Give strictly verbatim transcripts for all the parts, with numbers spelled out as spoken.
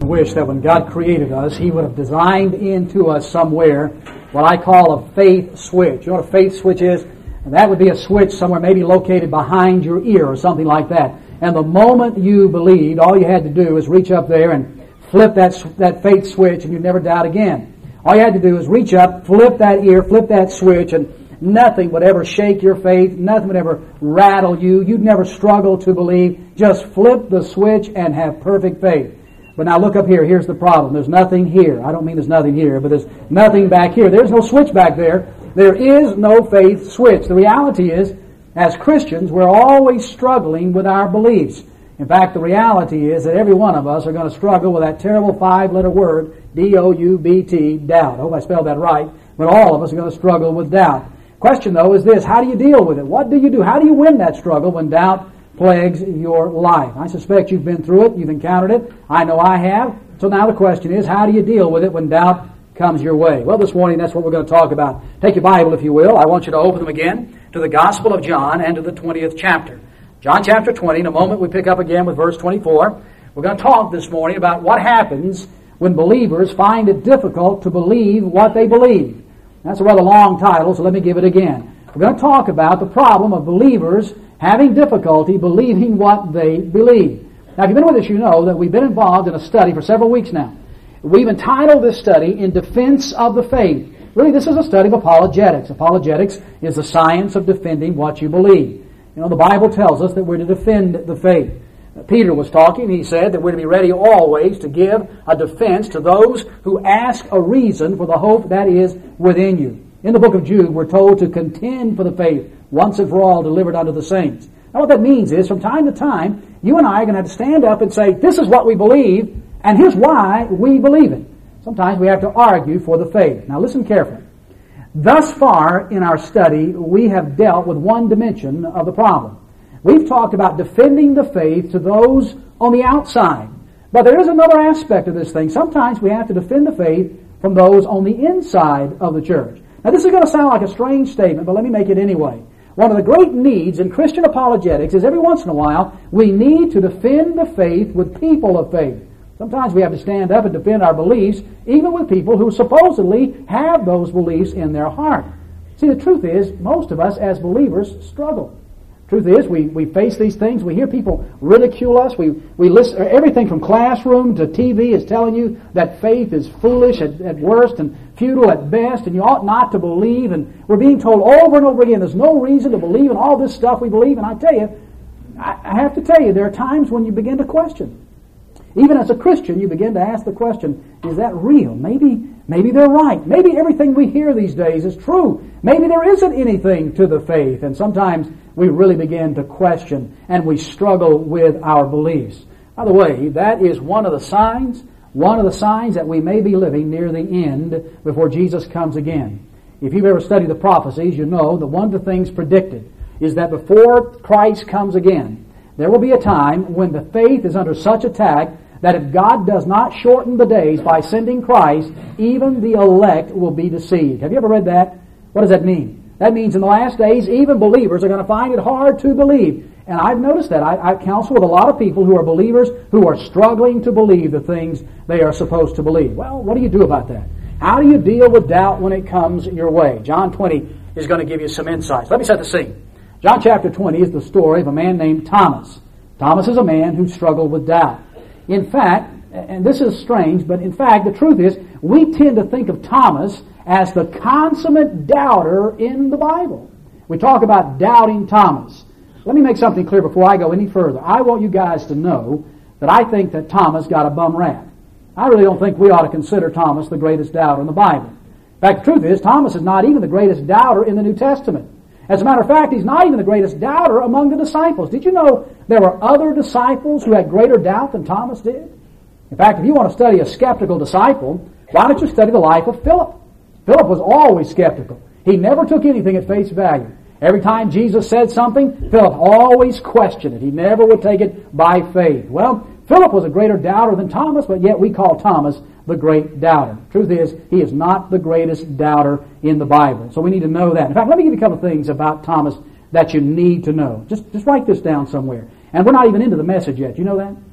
wish that when God created us, He would have designed into us somewhere what I call a faith switch. You know what a faith switch is? And that would be a switch somewhere maybe located behind your ear or something like that. And the moment you believed, all you had to do is reach up there and flip that that faith switch, and you'd never doubt again. All you had to do is reach up, flip that ear, flip that switch, and nothing would ever shake your faith. Nothing would ever rattle you. You'd never struggle to believe. Just flip the switch and have perfect faith. But now look up here. Here's the problem. There's nothing here. I don't mean there's nothing here, but there's nothing back here. There's no switch back there. There is no faith switch. The reality is, as Christians, we're always struggling with our beliefs. In fact, the reality is that every one of us are going to struggle with that terrible five-letter word, D O U B T, doubt. I hope I spelled that right. But all of us are going to struggle with doubt. Question, though, is this: how do you deal with it? What do you do? How do you win that struggle when doubt plagues your life? I suspect you've been through it. You've encountered it. I know I have. So now the question is, how do you deal with it when doubt comes your way? Well, this morning, that's what we're going to talk about. Take your Bible, if you will. I want you to open them again to the Gospel of John and to the twentieth chapter. John chapter twenty. In a moment, we pick up again with verse twenty-four. We're going to talk this morning about what happens when believers find it difficult to believe what they believe. That's a rather long title, so let me give it again. We're going to talk about the problem of believers having difficulty believing what they believe. Now, if you've been with us, you know that we've been involved in a study for several weeks now. We've entitled this study, In Defense of the Faith. Really, this is a study of apologetics. Apologetics is the science of defending what you believe. You know, the Bible tells us that we're to defend the faith. Peter was talking. He said that we're to be ready always to give a defense to those who ask a reason for the hope that is within you. In the book of Jude, we're told to contend for the faith once and for all delivered unto the saints. Now, what that means is, from time to time, you and I are going to have to stand up and say, this is what we believe, and here's why we believe it. Sometimes we have to argue for the faith. Now, listen carefully. Thus far in our study, we have dealt with one dimension of the problem. We've talked about defending the faith to those on the outside. But there is another aspect of this thing. Sometimes we have to defend the faith from those on the inside of the church. Now, this is going to sound like a strange statement, but let me make it anyway. One of the great needs in Christian apologetics is every once in a while we need to defend the faith with people of faith. Sometimes we have to stand up and defend our beliefs even with people who supposedly have those beliefs in their heart. See, the truth is, most of us as believers struggle. Truth is, we, we face these things. We hear people ridicule us. We we listen. Everything from classroom to T V is telling you that faith is foolish at, at worst and futile at best, and you ought not to believe. And we're being told over and over again, there's no reason to believe in all this stuff we believe. And I tell you, I, I have to tell you, there are times when you begin to question. Even as a Christian, you begin to ask the question, is that real? Maybe maybe they're right. Maybe everything we hear these days is true. Maybe there isn't anything to the faith. And sometimes we really begin to question and we struggle with our beliefs. By the way, that is one of the signs, one of the signs that we may be living near the end before Jesus comes again. If you've ever studied the prophecies, you know that one of the things predicted is that before Christ comes again, there will be a time when the faith is under such attack that if God does not shorten the days by sending Christ, even the elect will be deceived. Have you ever read that? What does that mean? That means in the last days, even believers are going to find it hard to believe. And I've noticed that. I, I counsel with a lot of people who are believers who are struggling to believe the things they are supposed to believe. Well, what do you do about that? How do you deal with doubt when it comes your way? John twenty is going to give you some insights. Let me set the scene. John chapter twenty is the story of a man named Thomas. Thomas is a man who struggled with doubt. In fact, and this is strange, but in fact, the truth is, we tend to think of Thomas as the consummate doubter in the Bible. We talk about doubting Thomas. Let me make something clear before I go any further. I want you guys to know that I think that Thomas got a bum rap. I really don't think we ought to consider Thomas the greatest doubter in the Bible. In fact, the truth is, Thomas is not even the greatest doubter in the New Testament. As a matter of fact, he's not even the greatest doubter among the disciples. Did you know there were other disciples who had greater doubt than Thomas did? In fact, if you want to study a skeptical disciple, why don't you study the life of Philip? Philip was always skeptical. He never took anything at face value. Every time Jesus said something, Philip always questioned it. He never would take it by faith. Well, Philip was a greater doubter than Thomas, but yet we call Thomas the great doubter. Truth is, he is not the greatest doubter in the Bible. So we need to know that. In fact, let me give you a couple of things about Thomas that you need to know. Just, just write this down somewhere. And we're not even into the message yet. You know that?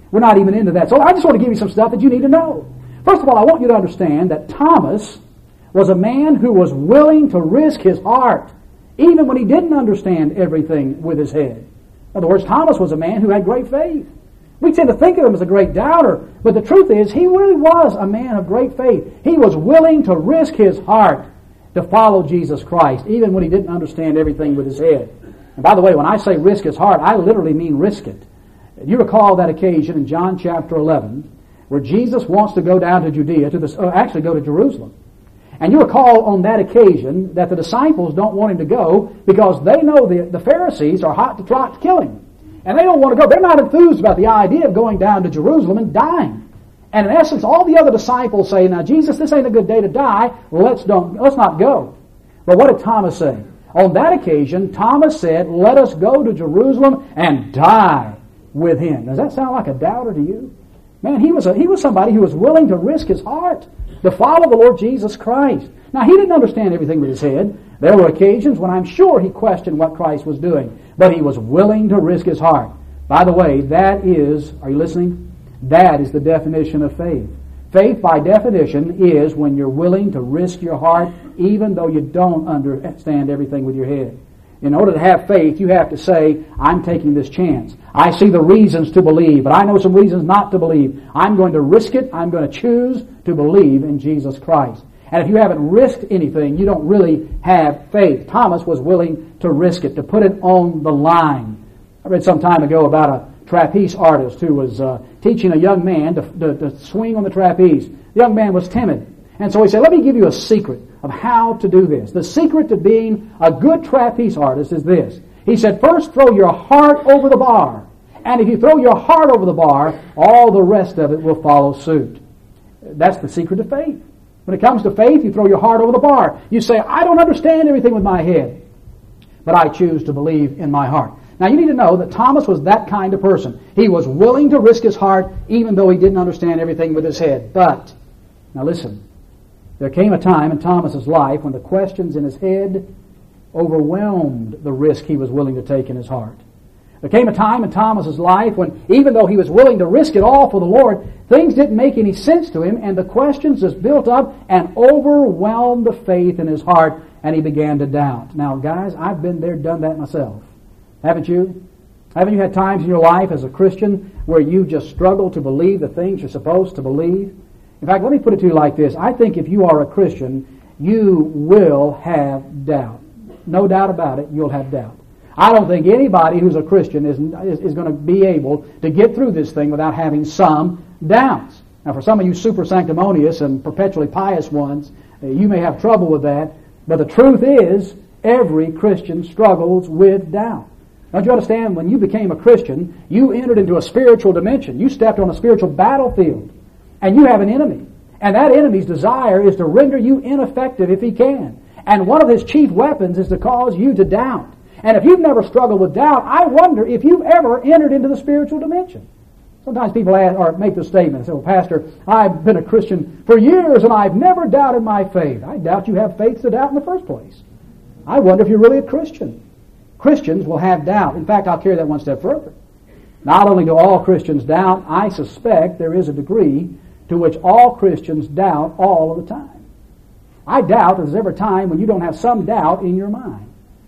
We're not even into that. So I just want to give you some stuff that you need to know. First of all, I want you to understand that Thomas was a man who was willing to risk his heart, even when he didn't understand everything with his head. In other words, Thomas was a man who had great faith. We tend to think of him as a great doubter, but the truth is, he really was a man of great faith. He was willing to risk his heart to follow Jesus Christ, even when he didn't understand everything with his head. And by the way, when I say risk his heart, I literally mean risk it. You recall that occasion in John chapter eleven, where Jesus wants to go down to Judea, to the, uh, actually go to Jerusalem. And you recall on that occasion that the disciples don't want him to go because they know the, the Pharisees are hot to trot to kill him. And they don't want to go. They're not enthused about the idea of going down to Jerusalem and dying. And in essence, all the other disciples say, now, Jesus, this ain't a good day to die. Let's, don't, let's not go. But what did Thomas say? On that occasion, Thomas said, let us go to Jerusalem and die with him. Does that sound like a doubter to you? Man, he was a, he was somebody who was willing to risk his heart to follow the Lord Jesus Christ. Now, he didn't understand everything with his head. There were occasions when I'm sure he questioned what Christ was doing, but he was willing to risk his heart. By the way, that is, are you listening? That is the definition of faith. Faith, by definition, is when you're willing to risk your heart even though you don't understand everything with your head. In order to have faith, you have to say, I'm taking this chance. I see the reasons to believe, but I know some reasons not to believe. I'm going to risk it. I'm going to choose to believe in Jesus Christ. And if you haven't risked anything, you don't really have faith. Thomas was willing to risk it, to put it on the line. I read some time ago about a trapeze artist who was uh, teaching a young man to, to, to swing on the trapeze. The young man was timid. And so he said, let me give you a secret of how to do this. The secret to being a good trapeze artist is this. He said, first throw your heart over the bar. And if you throw your heart over the bar, all the rest of it will follow suit. That's the secret of faith. When it comes to faith, you throw your heart over the bar. You say, I don't understand everything with my head, but I choose to believe in my heart. Now, you need to know that Thomas was that kind of person. He was willing to risk his heart even though he didn't understand everything with his head. But, now listen, there came a time in Thomas's life when the questions in his head overwhelmed the risk he was willing to take in his heart. There came a time in Thomas's life when, even though he was willing to risk it all for the Lord, things didn't make any sense to him, and the questions just built up and overwhelmed the faith in his heart, and he began to doubt. Now, guys, I've been there, done that myself. Haven't you? Haven't you had times in your life as a Christian where you just struggle to believe the things you're supposed to believe? In fact, let me put it to you like this. I think if you are a Christian, you will have doubt. No doubt about it, you'll have doubt. I don't think anybody who's a Christian is, is, is going to be able to get through this thing without having some doubts. Now, for some of you super sanctimonious and perpetually pious ones, you may have trouble with that, but the truth is, every Christian struggles with doubt. Don't you understand? When you became a Christian, you entered into a spiritual dimension. You stepped on a spiritual battlefield, and you have an enemy. And that enemy's desire is to render you ineffective if he can. And one of his chief weapons is to cause you to doubt. And if you've never struggled with doubt, I wonder if you've ever entered into the spiritual dimension. Sometimes people ask, or make the statement, say, well, Pastor, I've been a Christian for years and I've never doubted my faith. I doubt you have faith to doubt in the first place. I wonder if you're really a Christian. Christians will have doubt. In fact, I'll carry that one step further. Not only do all Christians doubt, I suspect there is a degree to which all Christians doubt all of the time. I doubt that there's ever a time when you don't have some doubt in your mind.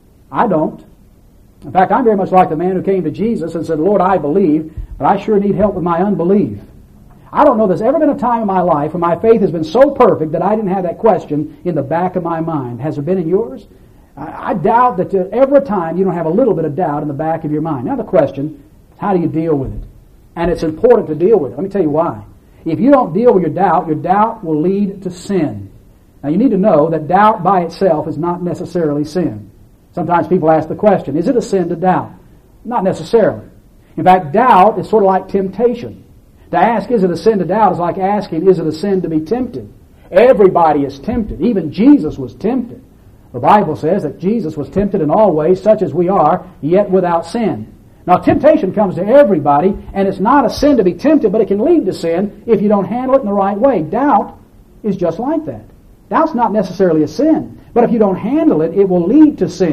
I don't. In fact, I'm very much like the man who came to Jesus and said, Lord, I believe, but I sure need help with my unbelief. I don't know there's ever been a time in my life when my faith has been so perfect that I didn't have that question in the back of my mind. Has it been in yours? I, I doubt that uh, every time you don't have a little bit of doubt in the back of your mind. Now the question is, how do you deal with it? And it's important to deal with it. Let me tell you why. If you don't deal with your doubt, your doubt will lead to sin. Now you need to know that doubt by itself is not necessarily sin. Sometimes people ask the question, is it a sin to doubt? Not necessarily. In fact, doubt is sort of like temptation. To ask, is it a sin to doubt, is like asking, is it a sin to be tempted? Everybody is tempted. Even Jesus was tempted. The Bible says that Jesus was tempted in all ways, such as we are, yet without sin. Now, temptation comes to everybody, and it's not a sin to be tempted, but it can lead to sin if you don't handle it in the right way. Doubt is just like that. Doubt's not necessarily a sin. But if you don't handle it, it will lead to sin.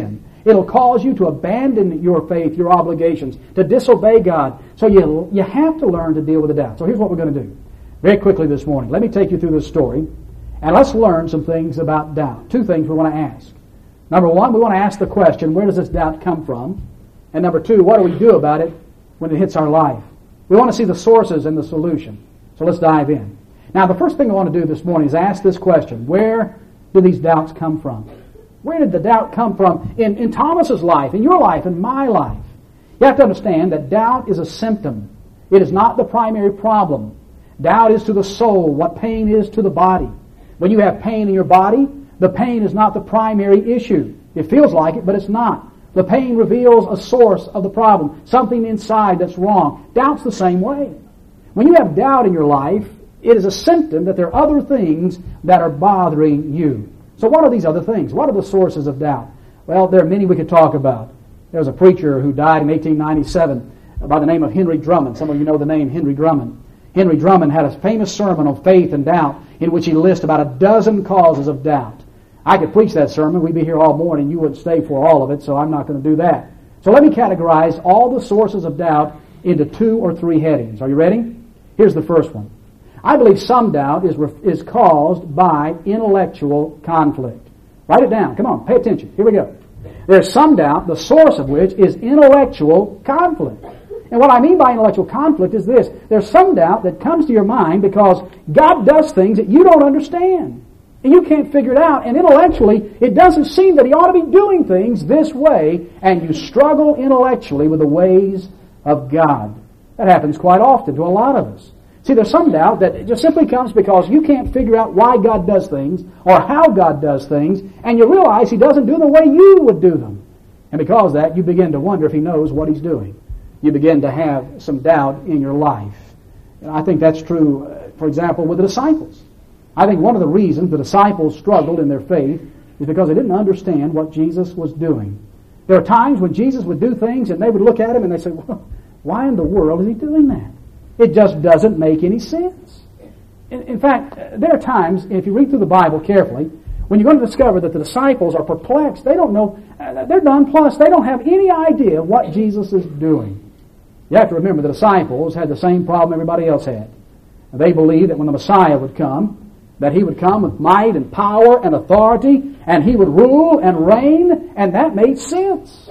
It'll cause you to abandon your faith, your obligations, to disobey God. So you, you have to learn to deal with the doubt. So here's what we're going to do. Very quickly this morning, let me take you through this story, and let's learn some things about doubt. Two things we want to ask. Number one, we want to ask the question, where does this doubt come from? And number two, what do we do about it when it hits our life? We want to see the sources and the solution. So let's dive in. Now, the first thing I want to do this morning is ask this question. Where do these doubts come from? Where did the doubt come from in, in Thomas's life, in your life, in my life? You have to understand that doubt is a symptom. It is not the primary problem. Doubt is to the soul what pain is to the body. When you have pain in your body, the pain is not the primary issue. It feels like it, but it's not. The pain reveals a source of the problem, something inside that's wrong. Doubt's the same way. When you have doubt in your life, it is a symptom that there are other things that are bothering you. So what are these other things? What are the sources of doubt? Well, there are many we could talk about. There was a preacher who died in eighteen ninety-seven by the name of Henry Drummond. Some of you know the name Henry Drummond. Henry Drummond had a famous sermon on faith and doubt in which he lists about a dozen causes of doubt. I could preach that sermon. We'd be here all morning. You wouldn't stay for all of it, so I'm not going to do that. So let me categorize all the sources of doubt into two or three headings. Are you ready? Here's the first one. I believe some doubt is, is caused by intellectual conflict. Write it down. Come on, pay attention. Here we go. There's some doubt, the source of which is intellectual conflict. And what I mean by intellectual conflict is this. There's some doubt that comes to your mind because God does things that you don't understand. And you can't figure it out. And intellectually, it doesn't seem that He ought to be doing things this way. And you struggle intellectually with the ways of God. That happens quite often to a lot of us. See, there's some doubt that just simply comes because you can't figure out why God does things or how God does things, and you realize He doesn't do them the way you would do them. And because of that, you begin to wonder if He knows what He's doing. You begin to have some doubt in your life. And I think that's true, uh, for example, with the disciples. I think one of the reasons the disciples struggled in their faith is because they didn't understand what Jesus was doing. There are times when Jesus would do things and they would look at Him and they say, well, why in the world is He doing that? It just doesn't make any sense. In, in fact, there are times, if you read through the Bible carefully, when you're going to discover that the disciples are perplexed, they don't know, they're nonplussed, they don't have any idea what Jesus is doing. You have to remember the disciples had the same problem everybody else had. They believed that when the Messiah would come, that He would come with might and power and authority, and He would rule and reign, and that made sense.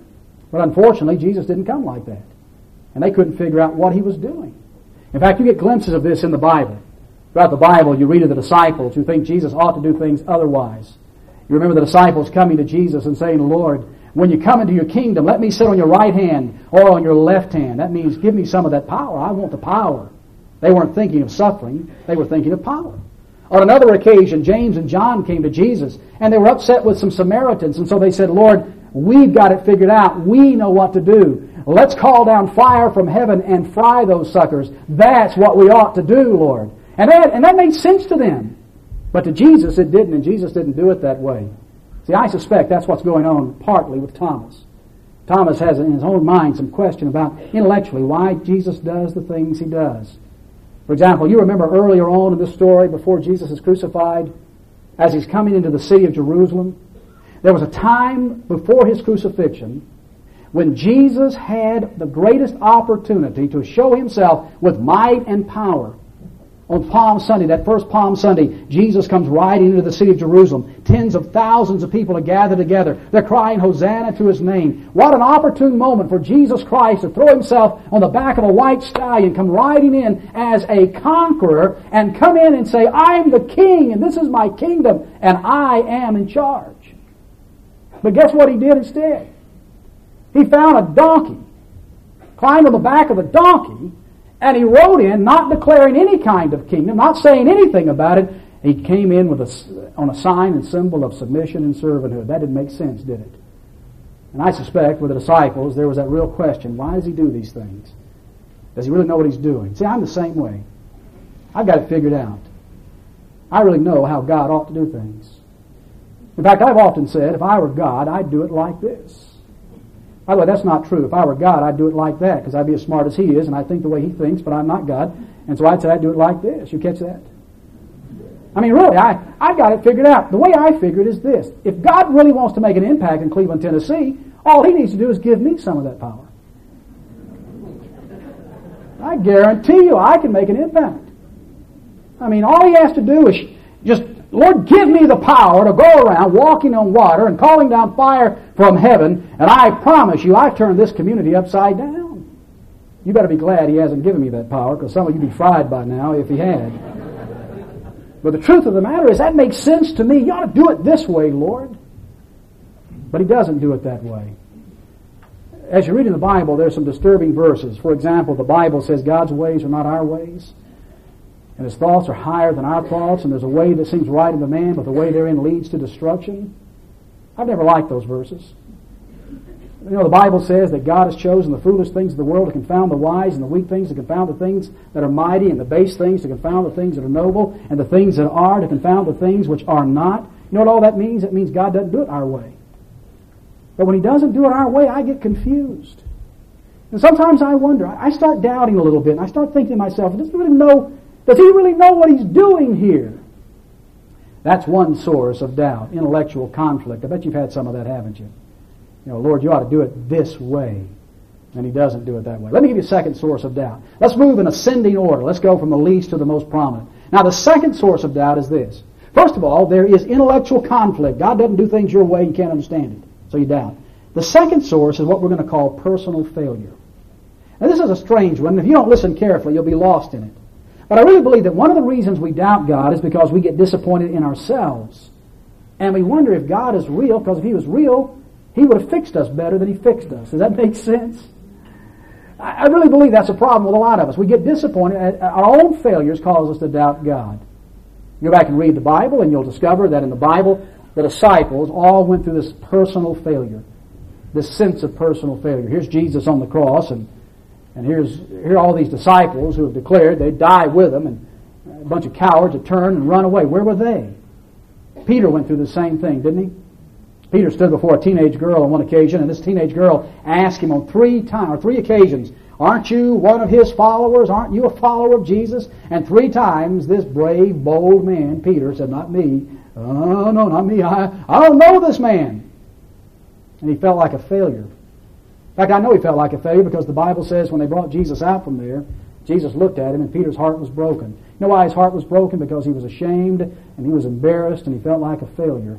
But unfortunately, Jesus didn't come like that. And they couldn't figure out what He was doing. In fact, you get glimpses of this in the Bible. Throughout the Bible, you read of the disciples who think Jesus ought to do things otherwise. You remember the disciples coming to Jesus and saying, Lord, when you come into your kingdom, let me sit on your right hand or on your left hand. That means give me some of that power. I want the power. They weren't thinking of suffering. They were thinking of power. On another occasion, James and John came to Jesus, and they were upset with some Samaritans, and so they said, Lord, we've got it figured out. We know what to do. Let's call down fire from heaven and fry those suckers. That's what we ought to do, Lord. And that, and that made sense to them. But to Jesus it didn't, and Jesus didn't do it that way. See, I suspect that's what's going on partly with Thomas. Thomas has in his own mind some question about intellectually why Jesus does the things He does. For example, you remember earlier on in this story, before Jesus is crucified, as He's coming into the city of Jerusalem, there was a time before His crucifixion when Jesus had the greatest opportunity to show Himself with might and power. On Palm Sunday, that first Palm Sunday, Jesus comes riding into the city of Jerusalem. Tens of thousands of people are gathered together. They're crying, Hosanna to His name. What an opportune moment for Jesus Christ to throw Himself on the back of a white stallion, come riding in as a conqueror, and come in and say, I'm the king, and this is my kingdom, and I am in charge. But guess what He did instead? He found a donkey, climbed on the back of the donkey, and He rode in, not declaring any kind of kingdom, not saying anything about it. He came in with a, on a sign and symbol of submission and servanthood. That didn't make sense, did it? And I suspect with the disciples, there was that real question, why does He do these things? Does He really know what He's doing? See, I'm the same way. I've got it figured out. I really know how God ought to do things. In fact, I've often said, if I were God, I'd do it like this. By the way, that's not true. If I were God, I'd do it like that, because I'd be as smart as He is, and I think the way He thinks, but I'm not God. And so I'd say I'd do it like this. You catch that? I mean, really, I, I've got it figured out. The way I figure it is this. If God really wants to make an impact in Cleveland, Tennessee, all He needs to do is give me some of that power. I guarantee you I can make an impact. I mean, all He has to do is just, Lord, give me the power to go around walking on water and calling down fire from heaven, and I promise you I've turned this community upside down. You better be glad He hasn't given me that power, because some of you would be fried by now if He had. But the truth of the matter is, that makes sense to me. You ought to do it this way, Lord. But He doesn't do it that way. As you read in the Bible, there's some disturbing verses. For example, the Bible says God's ways are not our ways, and His thoughts are higher than our thoughts, and there's a way that seems right unto man, but the way therein leads to destruction. I've never liked those verses. You know, the Bible says that God has chosen the foolish things of the world to confound the wise, and the weak things to confound the things that are mighty, and the base things to confound the things that are noble, and the things that are to confound the things which are not. You know what all that means? It means God doesn't do it our way. But when He doesn't do it our way, I get confused. And sometimes I wonder, I start doubting a little bit, and I start thinking to myself, does He really know, does He really know what He's doing here? That's one source of doubt, intellectual conflict. I bet you've had some of that, haven't you? You know, Lord, you ought to do it this way. And He doesn't do it that way. Let me give you a second source of doubt. Let's move in ascending order. Let's go from the least to the most prominent. Now, the second source of doubt is this. First of all, there is intellectual conflict. God doesn't do things your way. You can't understand it. So you doubt. The second source is what we're going to call personal failure. Now, this is a strange one. If you don't listen carefully, you'll be lost in it. But I really believe that one of the reasons we doubt God is because we get disappointed in ourselves. And we wonder if God is real, because if He was real, He would have fixed us better than He fixed us. Does that make sense? I really believe that's a problem with a lot of us. We get disappointed. Our own failures cause us to doubt God. You go back and read the Bible, and you'll discover that in the Bible, the disciples all went through this personal failure, this sense of personal failure. Here's Jesus on the cross, and, and here's here are all these disciples who have declared they'd die with Him, and a bunch of cowards had turned and run away. Where were they? Peter went through the same thing, didn't he? Peter stood before a teenage girl on one occasion, and this teenage girl asked him on three times, or three occasions, "Aren't you one of His followers? Aren't you a follower of Jesus?" And three times this brave, bold man, Peter, said, "Not me. Oh, no, not me. I, I don't know this man." And he felt like a failure. In fact, I know he felt like a failure because the Bible says when they brought Jesus out from there, Jesus looked at him and Peter's heart was broken. You know why his heart was broken? Because he was ashamed and he was embarrassed and he felt like a failure.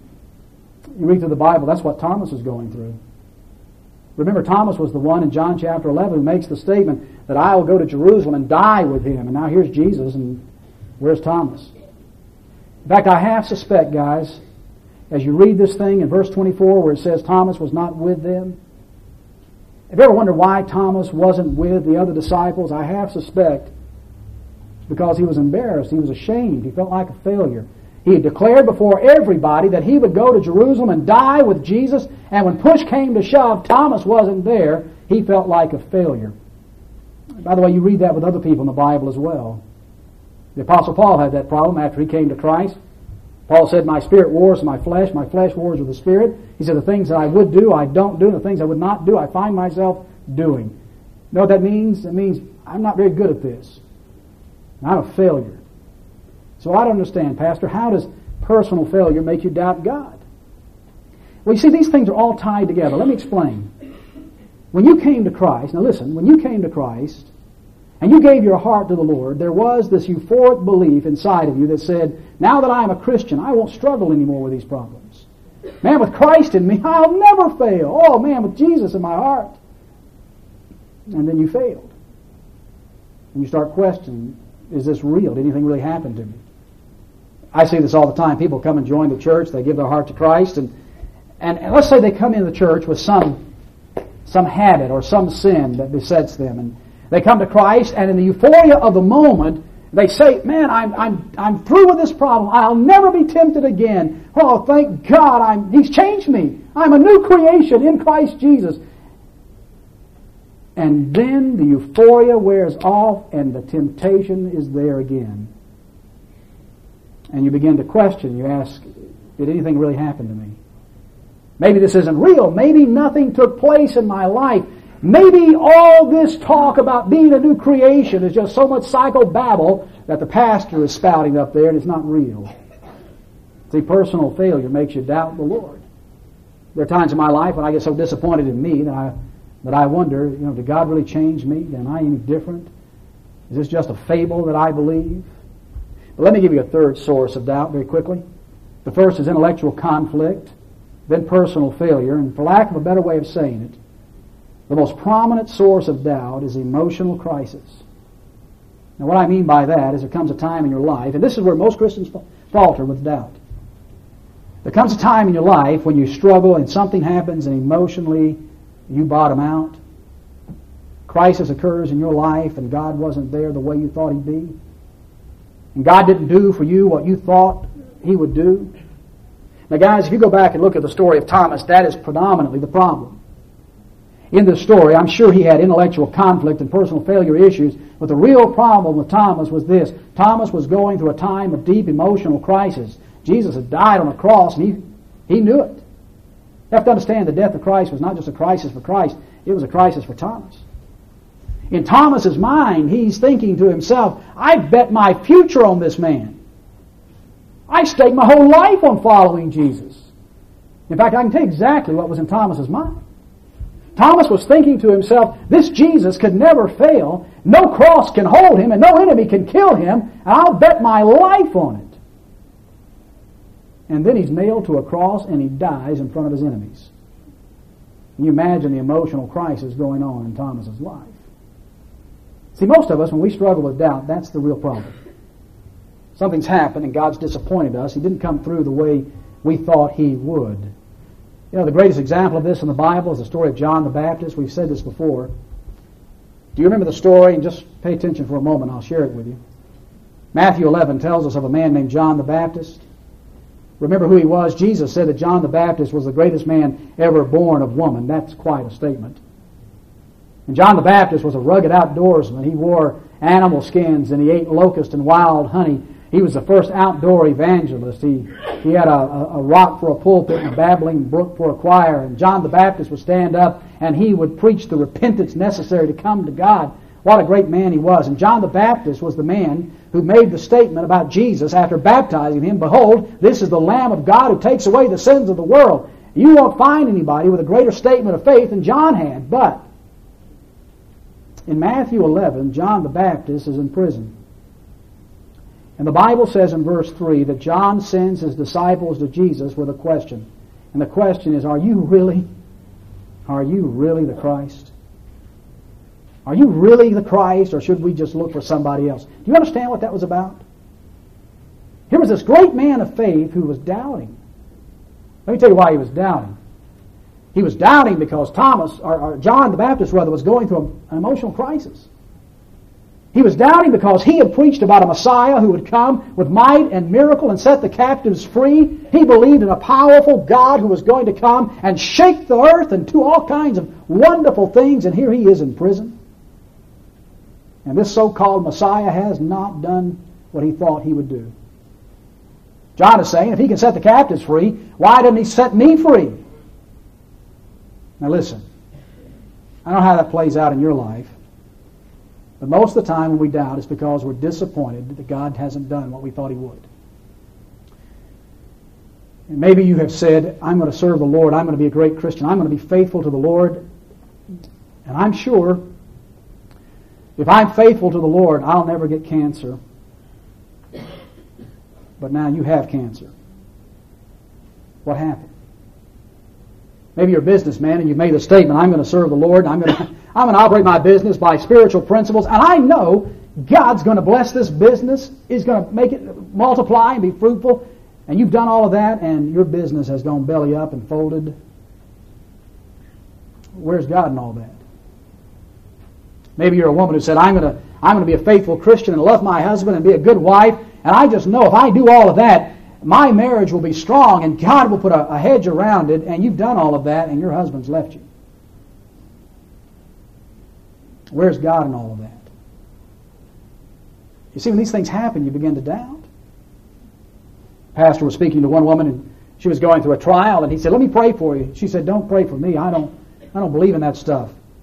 You read through the Bible, that's what Thomas was going through. Remember, Thomas was the one in John chapter eleven who makes the statement that I will go to Jerusalem and die with Him. And now here's Jesus, and where's Thomas? In fact, I half suspect, guys, as you read this thing in verse twenty-four where it says Thomas was not with them, have you ever wondered why Thomas wasn't with the other disciples? I half suspect it's because he was embarrassed. He was ashamed. He felt like a failure. He had declared before everybody that he would go to Jerusalem and die with Jesus, and when push came to shove, Thomas wasn't there. He felt like a failure. By the way, you read that with other people in the Bible as well. The Apostle Paul had that problem after he came to Christ. Paul said, "My spirit wars with my flesh, my flesh wars with the spirit." He said, "The things that I would do, I don't do, and the things I would not do, I find myself doing." You know what that means? It means I'm not very good at this. I'm a failure. So I don't understand, Pastor, how does personal failure make you doubt God? Well, you see, these things are all tied together. Let me explain. When you came to Christ, now listen, when you came to Christ and you gave your heart to the Lord, there was this euphoric belief inside of you that said, now that I am a Christian, I won't struggle anymore with these problems. Man, with Christ in me, I'll never fail. Oh, man, with Jesus in my heart. And then you failed. And you start questioning, is this real? Did anything really happen to me? I see this all the time. People come and join the church. They give their heart to Christ. And, and, and let's say they come into the church with some, some habit or some sin that besets them. And they come to Christ, and in the euphoria of the moment, they say, man, I'm, I'm, I'm through with this problem. I'll never be tempted again. Oh, thank God. I'm, He's changed me. I'm a new creation in Christ Jesus. And then the euphoria wears off and the temptation is there again. And you begin to question. You ask, did anything really happen to me? Maybe this isn't real. Maybe nothing took place in my life. Maybe all this talk about being a new creation is just so much psychobabble that the pastor is spouting up there and it's not real. See, personal failure makes you doubt the Lord. There are times in my life when I get so disappointed in me that I that I wonder, you know, did God really change me? Am I any different? Is this just a fable that I believe? But let me give you a third source of doubt very quickly. The first is intellectual conflict, then personal failure, and for lack of a better way of saying it, the most prominent source of doubt is emotional crisis. Now what I mean by that is there comes a time in your life, and this is where most Christians falter with doubt. There comes a time in your life when you struggle and something happens and emotionally you bottom out. Crisis occurs in your life and God wasn't there the way you thought He'd be. And God didn't do for you what you thought He would do. Now guys, if you go back and look at the story of Thomas, that is predominantly the problem. In this story, I'm sure he had intellectual conflict and personal failure issues, but the real problem with Thomas was this. Thomas was going through a time of deep emotional crisis. Jesus had died on a cross and he, he knew it. You have to understand the death of Christ was not just a crisis for Christ, it was a crisis for Thomas. In Thomas's mind, he's thinking to himself, I bet my future on this man. I staked my whole life on following Jesus. In fact, I can tell you exactly what was in Thomas's mind. Thomas was thinking to himself, this Jesus could never fail, no cross can hold him, and no enemy can kill him, and I'll bet my life on it. And then he's nailed to a cross and he dies in front of his enemies. Can you imagine the emotional crisis going on in Thomas's life? See, most of us, when we struggle with doubt, that's the real problem. Something's happened and God's disappointed us. He didn't come through the way we thought He would. You know, the greatest example of this in the Bible is the story of John the Baptist. We've said this before. Do you remember the story? And just pay attention for a moment. I'll share it with you. Matthew eleven tells us of a man named John the Baptist. Remember who he was? Jesus said that John the Baptist was the greatest man ever born of woman. That's quite a statement. And John the Baptist was a rugged outdoorsman. He wore animal skins and he ate locust and wild honey. He was the first outdoor evangelist. He, he had a, a, a rock for a pulpit and a babbling brook for a choir. And John the Baptist would stand up and he would preach the repentance necessary to come to God. What a great man he was. And John the Baptist was the man who made the statement about Jesus after baptizing him, behold, this is the Lamb of God who takes away the sins of the world. You won't find anybody with a greater statement of faith than John had. But in Matthew eleven, John the Baptist is in prison. And the Bible says in verse three that John sends his disciples to Jesus with a question. And the question is, are you really, are you really the Christ? Are you really the Christ, or should we just look for somebody else? Do you understand what that was about? Here was this great man of faith who was doubting. Let me tell you why he was doubting. He was doubting because Thomas, or, or John the Baptist rather, was going through an emotional crisis. He was doubting because he had preached about a Messiah who would come with might and miracle and set the captives free. He believed in a powerful God who was going to come and shake the earth and do all kinds of wonderful things, and here he is in prison. And this so-called Messiah has not done what he thought he would do. John is saying, if he can set the captives free, why doesn't he set me free? Now listen, I don't know how that plays out in your life, but most of the time when we doubt, it's because we're disappointed that God hasn't done what we thought He would. And maybe you have said, I'm going to serve the Lord, I'm going to be a great Christian, I'm going to be faithful to the Lord, and I'm sure if I'm faithful to the Lord, I'll never get cancer. But now you have cancer. What happened? Maybe you're a businessman and you've made a statement, I'm going to serve the Lord, I'm going to, I'm going to operate my business by spiritual principles, and I know God's going to bless this business, He's going to make it multiply and be fruitful, and you've done all of that, and your business has gone belly up and folded. Where's God in all that? Maybe you're a woman who said, I'm going to I'm going to be a faithful Christian and love my husband and be a good wife, and I just know if I do all of that, my marriage will be strong and God will put a, a hedge around it, and you've done all of that and your husband's left you. Where's God in all of that? You see, when these things happen, you begin to doubt. Pastor was speaking to one woman and she was going through a trial, and he said, let me pray for you. She said, don't pray for me. I don't, I don't believe in that stuff.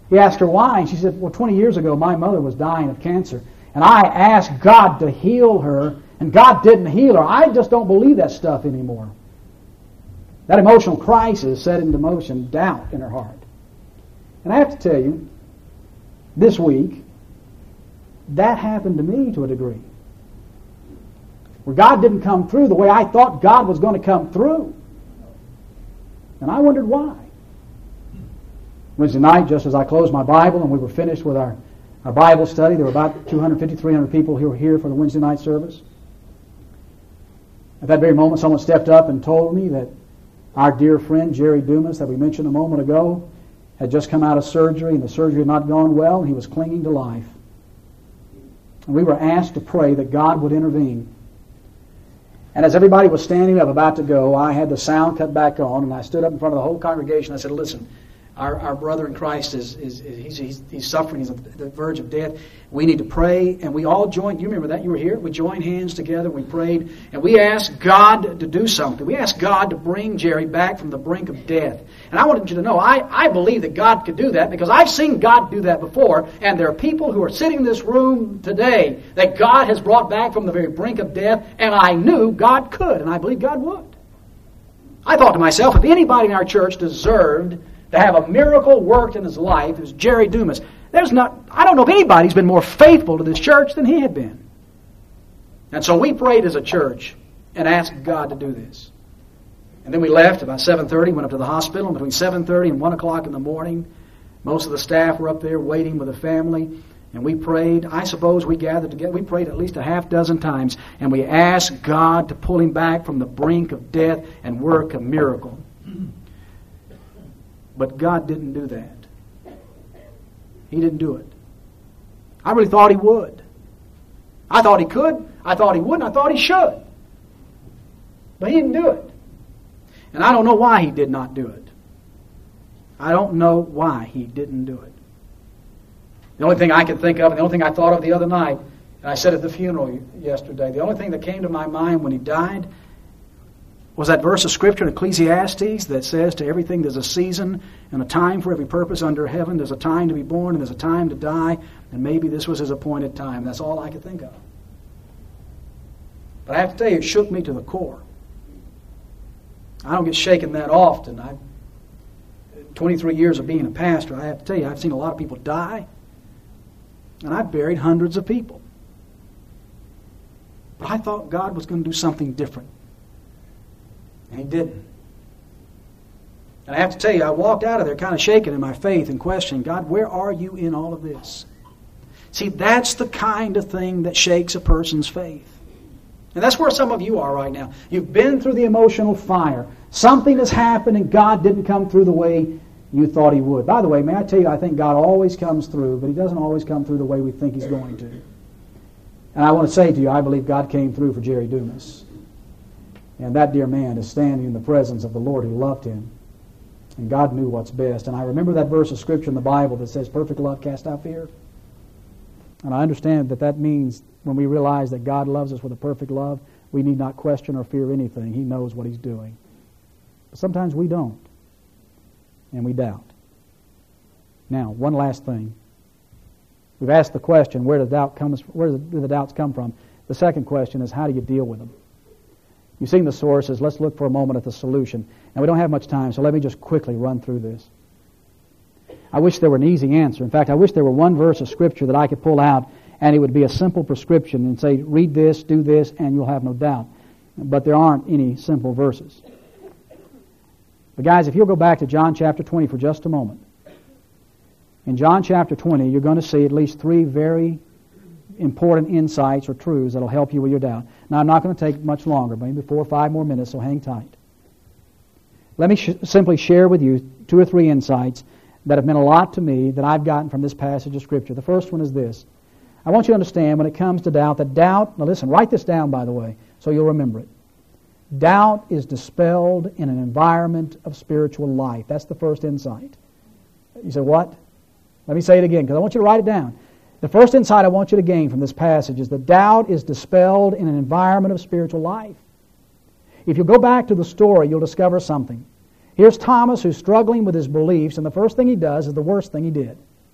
He asked her why, and she said, well, twenty years ago my mother was dying of cancer, and I asked God to heal her, and God didn't heal her. I just don't believe that stuff anymore. That emotional crisis set into motion doubt in her heart. And I have to tell you, this week, that happened to me to a degree. Where God didn't come through the way I thought God was going to come through. And I wondered why. Wednesday night, just as I closed my Bible and we were finished with our, our Bible study, there were about two hundred fifty, three hundred people who were here for the Wednesday night service. At that very moment, someone stepped up and told me that our dear friend, Jerry Dumas, that we mentioned a moment ago, had just come out of surgery, and the surgery had not gone well, and he was clinging to life. And we were asked to pray that God would intervene. And as everybody was standing up about to go, I had the sound cut back on, and I stood up in front of the whole congregation. I said, listen, our, our brother in Christ is, is, is he's, he's, he's suffering. He's at the verge of death. We need to pray. And we all joined. You remember that? You were here. We joined hands together. We prayed. And we asked God to do something. We asked God to bring Jerry back from the brink of death. And I wanted you to know, I, I believe that God could do that because I've seen God do that before. And there are people who are sitting in this room today that God has brought back from the very brink of death. And I knew God could. And I believe God would. I thought to myself, if anybody in our church deserved to have a miracle worked in his life, it was Jerry Dumas. There's not, I don't know if anybody's been more faithful to this church than he had been. And so we prayed as a church and asked God to do this. And then we left about seven thirty, went up to the hospital. And between seven thirty and one o'clock in the morning, most of the staff were up there waiting with the family. And we prayed. I suppose we gathered together. We prayed at least a half dozen times. And we asked God to pull him back from the brink of death and work a miracle. But God didn't do that. He didn't do it. I really thought he would. I thought he could. I thought he would. And I thought he should. But he didn't do it. And I don't know why he did not do it. I don't know why he didn't do it. The only thing I could think of, and the only thing I thought of the other night, and I said at the funeral yesterday, the only thing that came to my mind when he died was that verse of Scripture in Ecclesiastes that says to everything there's a season and a time for every purpose under heaven. There's a time to be born and there's a time to die, and maybe this was his appointed time. That's all I could think of. But I have to tell you, it shook me to the core. I don't get shaken that often. I, twenty-three years of being a pastor, I have to tell you, I've seen a lot of people die, and I've buried hundreds of people. But I thought God was going to do something different. And he didn't. And I have to tell you, I walked out of there kind of shaken in my faith and questioning, God, where are you in all of this? See, that's the kind of thing that shakes a person's faith. And that's where some of you are right now. You've been through the emotional fire. Something has happened and God didn't come through the way you thought he would. By the way, may I tell you, I think God always comes through, but he doesn't always come through the way we think he's going to. And I want to say to you, I believe God came through for Jerry Dumas. And that dear man is standing in the presence of the Lord who loved him. And God knew what's best. And I remember that verse of Scripture in the Bible that says, perfect love casts out fear. And I understand that that means when we realize that God loves us with a perfect love, we need not question or fear anything. He knows what he's doing. But sometimes we don't. And we doubt. Now, one last thing. We've asked the question, where, the doubt comes, where do the doubts come from? The second question is, how do you deal with them? You've seen the sources. Let's look for a moment at the solution. Now, we don't have much time, so let me just quickly run through this. I wish there were an easy answer. In fact, I wish there were one verse of Scripture that I could pull out, and it would be a simple prescription and say, read this, do this, and you'll have no doubt. But there aren't any simple verses. But guys, if you'll go back to John chapter twenty for just a moment. In John chapter twenty, you're going to see at least three very important insights or truths that will help you with your doubt. Now, I'm not going to take much longer, maybe four or five more minutes, so hang tight. Let me sh- simply share with you two or three insights that have meant a lot to me that I've gotten from this passage of Scripture. The first one is this. I want you to understand when it comes to doubt, that doubt, now listen, write this down, by the way, so you'll remember it. Doubt is dispelled in an environment of spiritual life. That's the first insight. You say, what? Let me say it again, because I want you to write it down. The first insight I want you to gain from this passage is that doubt is dispelled in an environment of spiritual life. If you go back to the story, you'll discover something. Here's Thomas who's struggling with his beliefs, and the first thing he does is the worst thing he did.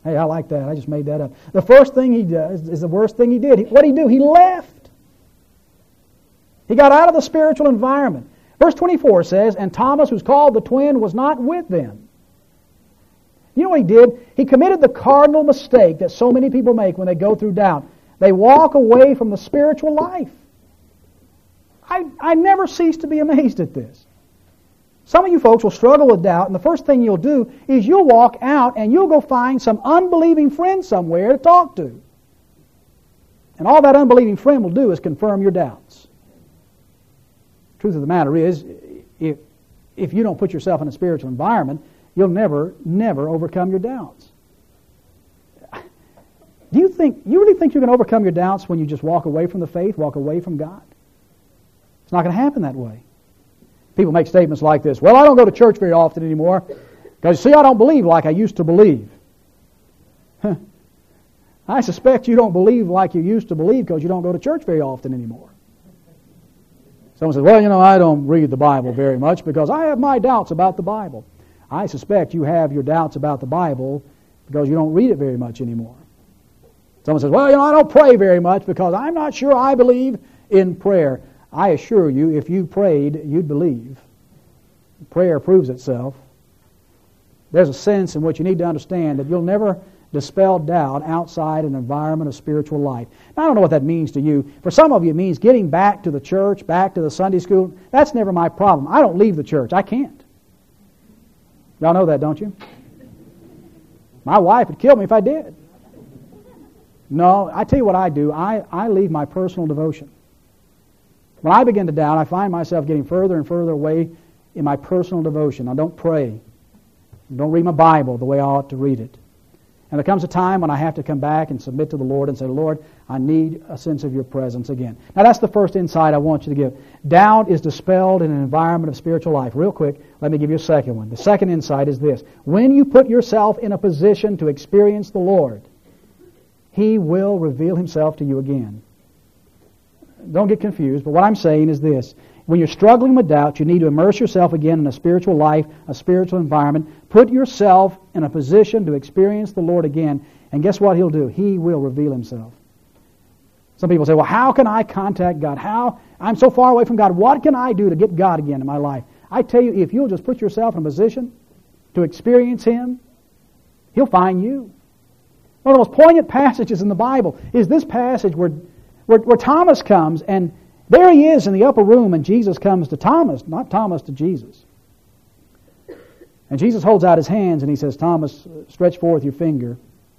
Hey, I like that. I just made that up. The first thing he does is the worst thing he did. What did he do? He left. He got out of the spiritual environment. Verse twenty-four says, and Thomas, who's called the twin, was not with them. You know what he did? He committed the cardinal mistake that so many people make when they go through doubt. They walk away from the spiritual life. I, I never cease to be amazed at this. Some of you folks will struggle with doubt, and the first thing you'll do is you'll walk out and you'll go find some unbelieving friend somewhere to talk to. And all that unbelieving friend will do is confirm your doubts. Truth of the matter is, if, if you don't put yourself in a spiritual environment, you'll never, never overcome your doubts. Do you think, you really think you can overcome your doubts when you just walk away from the faith, walk away from God? It's not going to happen that way. People make statements like this, well, I don't go to church very often anymore because, see, I don't believe like I used to believe. Huh. I suspect you don't believe like you used to believe because you don't go to church very often anymore. Someone says, well, you know, I don't read the Bible very much because I have my doubts about the Bible. I suspect you have your doubts about the Bible because you don't read it very much anymore. Someone says, well, you know, I don't pray very much because I'm not sure I believe in prayer. I assure you, if you prayed, you'd believe. Prayer proves itself. There's a sense in which you need to understand that you'll never dispel doubt outside an environment of spiritual life. Now, I don't know what that means to you. For some of you, it means getting back to the church, back to the Sunday school. That's never my problem. I don't leave the church. I can't. Y'all know that, don't you? My wife would kill me if I did. No, I tell you what I do. I, I leave my personal devotion. When I begin to doubt, I find myself getting further and further away in my personal devotion. I don't pray. I don't read my Bible the way I ought to read it. And there comes a time when I have to come back and submit to the Lord and say, Lord, I need a sense of your presence again. Now that's the first insight I want you to give. Doubt is dispelled in an environment of spiritual life. Real quick, let me give you a second one. The second insight is this. When you put yourself in a position to experience the Lord, He will reveal Himself to you again. Don't get confused, but what I'm saying is this. When you're struggling with doubt, you need to immerse yourself again in a spiritual life, a spiritual environment. Put yourself in a position to experience the Lord again, and guess what He'll do? He will reveal Himself. Some people say, well, how can I contact God? How? I'm so far away from God. What can I do to get God again in my life? I tell you, if you'll just put yourself in a position to experience Him, He'll find you. One of the most poignant passages in the Bible is this passage where, where, where Thomas comes, and there he is in the upper room, and Jesus comes to Thomas, not Thomas to Jesus. And Jesus holds out His hands, and He says, Thomas, stretch forth your finger.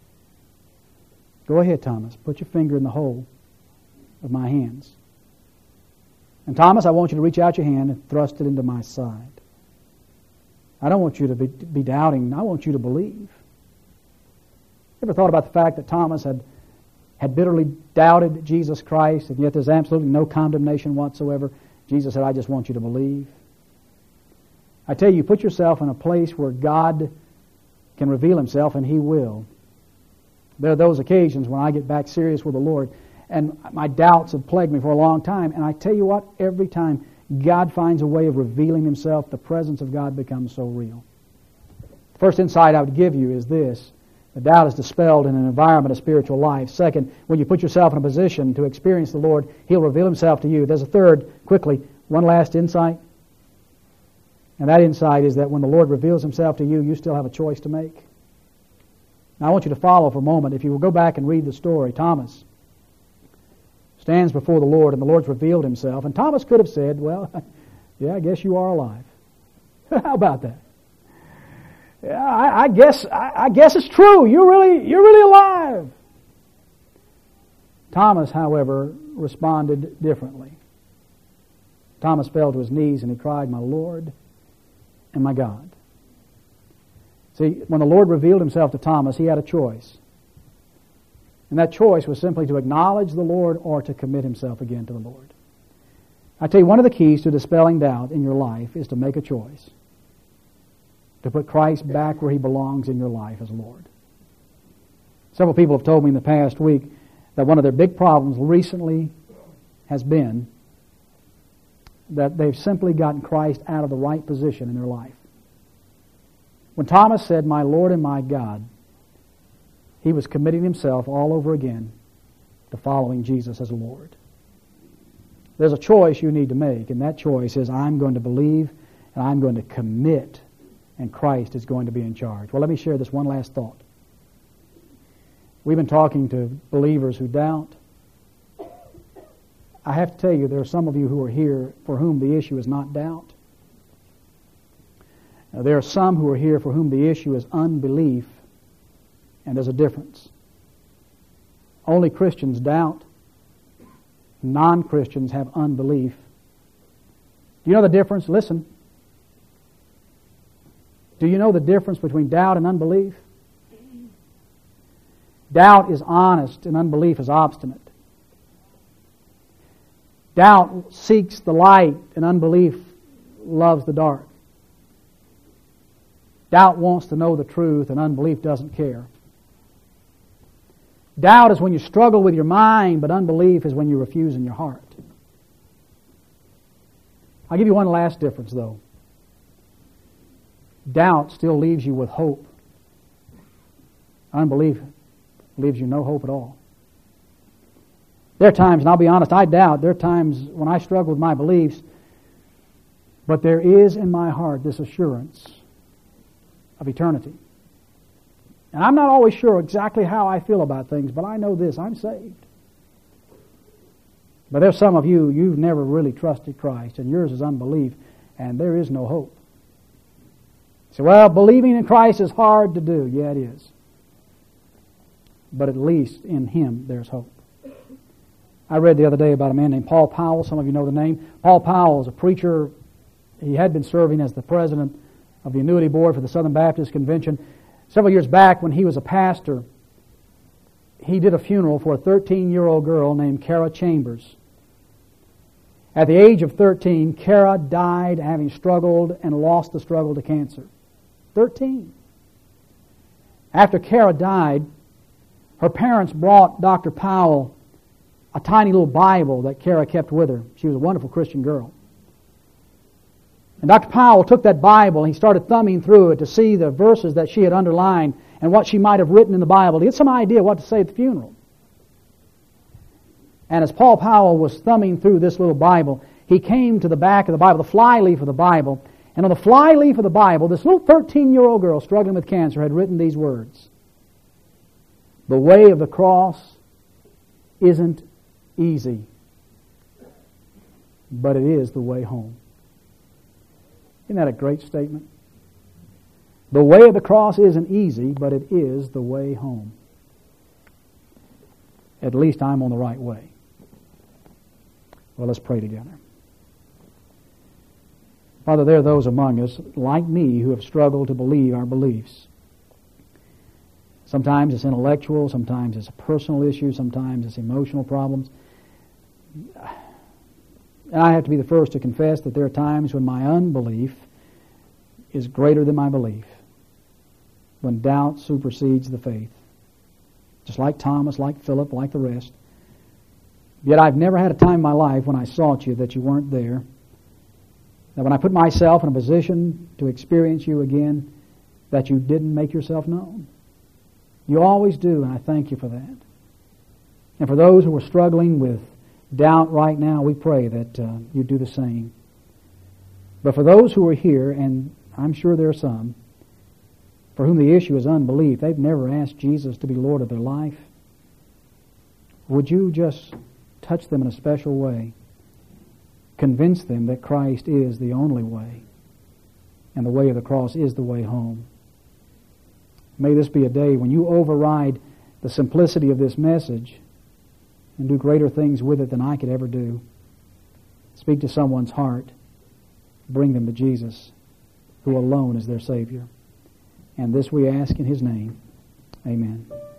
Go ahead, Thomas. Put your finger in the hole of my hands. And Thomas, I want you to reach out your hand and thrust it into my side. I don't want you to be, be doubting. I want you to believe. Ever thought about the fact that Thomas had, had bitterly doubted Jesus Christ, and yet there's absolutely no condemnation whatsoever? Jesus said, I just want you to believe. I tell you, put yourself in a place where God can reveal Himself, and He will. There are those occasions when I get back serious with the Lord, and my doubts have plagued me for a long time, and I tell you what, every time God finds a way of revealing Himself, the presence of God becomes so real. The first insight I would give you is this. The doubt is dispelled in an environment of spiritual life. Second, when you put yourself in a position to experience the Lord, He'll reveal Himself to you. There's a third, quickly, one last insight. And that insight is that when the Lord reveals Himself to you, you still have a choice to make. Now I want you to follow for a moment. If you will go back and read the story, Thomas stands before the Lord, and the Lord's revealed Himself. And Thomas could have said, well, yeah, I guess you are alive. How about that? Yeah, I, I guess I, I guess it's true. You're really you're really alive. Thomas, however, responded differently. Thomas fell to his knees and he cried, "My Lord and my God." See, when the Lord revealed Himself to Thomas, he had a choice. And that choice was simply to acknowledge the Lord or to commit himself again to the Lord. I tell you, one of the keys to dispelling doubt in your life is to make a choice. To put Christ back where He belongs in your life as Lord. Several people have told me in the past week that one of their big problems recently has been that they've simply gotten Christ out of the right position in their life. When Thomas said, "My Lord and my God," he was committing himself all over again to following Jesus as Lord. There's a choice you need to make, and that choice is I'm going to believe and I'm going to commit, and Christ is going to be in charge. Well, let me share this one last thought. We've been talking to believers who doubt. I have to tell you, there are some of you who are here for whom the issue is not doubt. Now, there are some who are here for whom the issue is unbelief, and there's a difference. Only Christians doubt. Non-Christians have unbelief. Do you know the difference? Listen. Do you know the difference between doubt and unbelief? Doubt is honest and unbelief is obstinate. Doubt seeks the light and unbelief loves the dark. Doubt wants to know the truth and unbelief doesn't care. Doubt is when you struggle with your mind, but unbelief is when you refuse in your heart. I'll give you one last difference, though. Doubt still leaves you with hope. Unbelief leaves you no hope at all. There are times, and I'll be honest, I doubt. There are times when I struggle with my beliefs, but there is in my heart this assurance of eternity. And I'm not always sure exactly how I feel about things, but I know this, I'm saved. But there's some of you, you've never really trusted Christ, and yours is unbelief, and there is no hope. You say, well, believing in Christ is hard to do. Yeah, it is. But at least in Him there's hope. I read the other day about a man named Paul Powell. Some of you know the name. Paul Powell is a preacher. He had been serving as the president of the Annuity Board for the Southern Baptist Convention. Several years back, when he was a pastor, he did a funeral for a thirteen-year-old girl named Kara Chambers. At the age of thirteen, Kara died having struggled and lost the struggle to cancer. thirteen. After Kara died, her parents brought Doctor Powell a tiny little Bible that Kara kept with her. She was a wonderful Christian girl. And Doctor Powell took that Bible and he started thumbing through it to see the verses that she had underlined and what she might have written in the Bible to get some idea what to say at the funeral. And as Paul Powell was thumbing through this little Bible, he came to the back of the Bible, the flyleaf of the Bible, and on the flyleaf of the Bible, this little thirteen-year-old girl struggling with cancer had written these words: "The way of the cross isn't easy, but it is the way home." Isn't that a great statement? The way of the cross isn't easy, but it is the way home. At least I'm on the right way. Well, let's pray together. Father, there are those among us, like me, who have struggled to believe our beliefs. Sometimes it's intellectual, sometimes it's a personal issue, sometimes it's emotional problems. And I have to be the first to confess that there are times when my unbelief is greater than my belief, when doubt supersedes the faith. Just like Thomas, like Philip, like the rest. Yet I've never had a time in my life when I sought you that you weren't there. That when I put myself in a position to experience you again, that you didn't make yourself known. You always do, and I thank you for that. And for those who are struggling with doubt right now, we pray that uh, you do the same. But for those who are here, and I'm sure there are some, for whom the issue is unbelief, they've never asked Jesus to be Lord of their life, would you just touch them in a special way? Convince them that Christ is the only way, and the way of the cross is the way home. May this be a day when you override the simplicity of this message and do greater things with it than I could ever do. Speak to someone's heart. Bring them to Jesus, who alone is their Savior. And this we ask in His name. Amen.